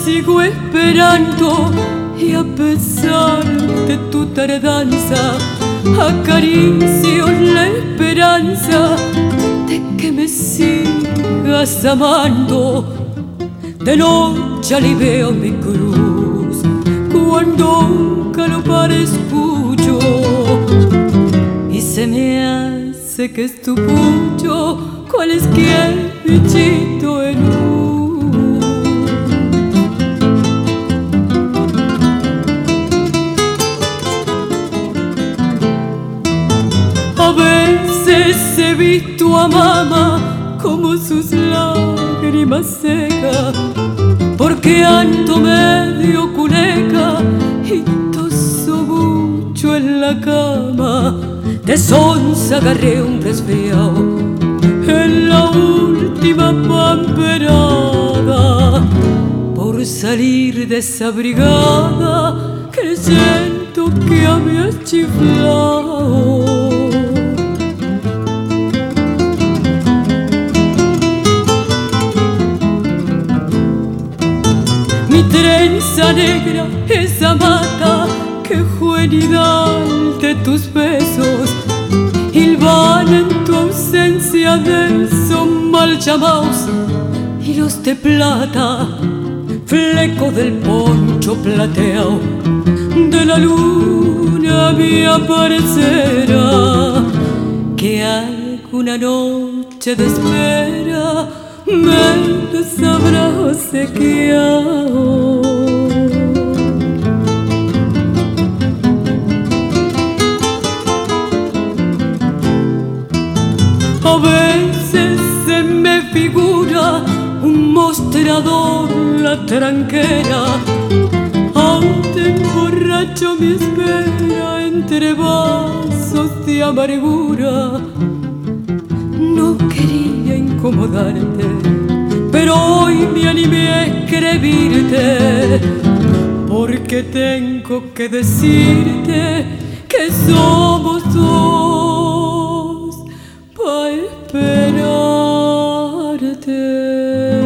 sigo esperando y a pesar de tu tardanza acaricio la esperanza de que me sigas amando. De noche aliveo mi cruz cuando un galopar escucho y se me hace que es tu pucho cualesquier bichito en luz. A veces he visto a mamá como sus lágrimas seca, porque ando medio culeca y toso mucho en la cama. De sonza agarré un resfriado en la última pamperada por salir desabrigada creyendo que había chiflado. Mi trenza negra, esa mata que juvenil de tus besos hilvana en tu ausencia de son mal llamados hilos de plata, fleco del poncho plateado de la luna mi aparecerá, que alguna noche de espera me sabrá obsequiado. A veces se me figura un mostrador la tranquera, ante emborracho mi espera entre vasos de amargura. No quería incomodarte, pero hoy me animé a escribirte, porque tengo que decirte que somos dos pa' esperarte.